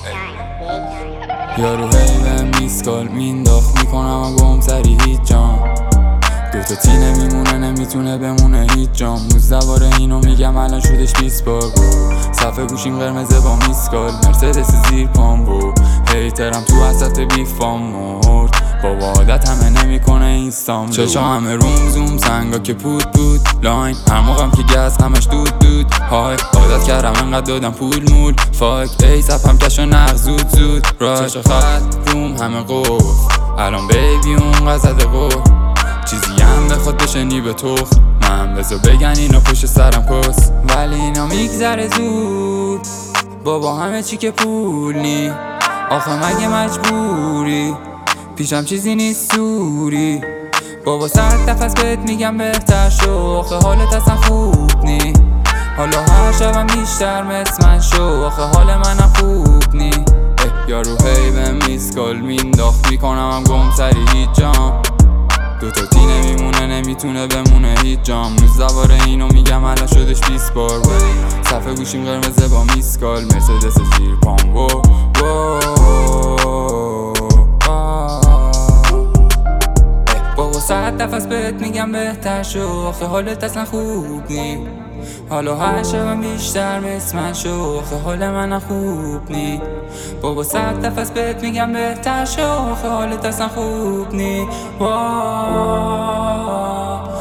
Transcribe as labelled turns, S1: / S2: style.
S1: یارو هی بهم میسکال مینداخت میکنم و گم سری هیچ جام دوتا تی نمیمونه نمیتونه بمونه هیچ جام 19 باره اینو میگم الان شدش 20 بار صفحه گوشیم قرمزه با میسکال مرسدس زیر پام بود هیترم تو وسط بیفام مرد بابا عادت همه نمیکنه اینستام چشا همه روم زوم سنگا که پود بود لاین هر موقعم که گز همش دود های عادت کردم انقدر دادم پول مول فاک ای سپم کشو نغ زود رای چشا خط روم همه قفل الان بیبی اون قصد قفل چیزی هم بخواد بشنی به تخ من بذار بگن اینا پشت سرم کس ولی اینا میگذره زود بابا همه چی که پول نی آخه مگه مجبوری پیشم چیزی نیست سوری بابا 100 دفعه بهت میگم بهتر شو آخه حالت اصلا خوب نی حالا هر شبم بیشتر مثل من شو آخه حال منم خوب نی یارو هی بهم میسکال مینداخت میکنم گم سری هیچ جام دوتا تی نمیمونه نمیتونه بمونه هیچ جام 19 باره اینو میگم الان شدش 20 بار صفحه گوشیم قرمزه با میسکال مرسدس زیر پام بابا 100 دفعه بهت میگم بهتر شو آخه حالت اصلا خوب نی حالا هر شبم بیشتر مثل من شو آخه حال منم خوب نی بابا 100 دفعه بهت میگم بهتر شو آخه حالت اصلا خوب نی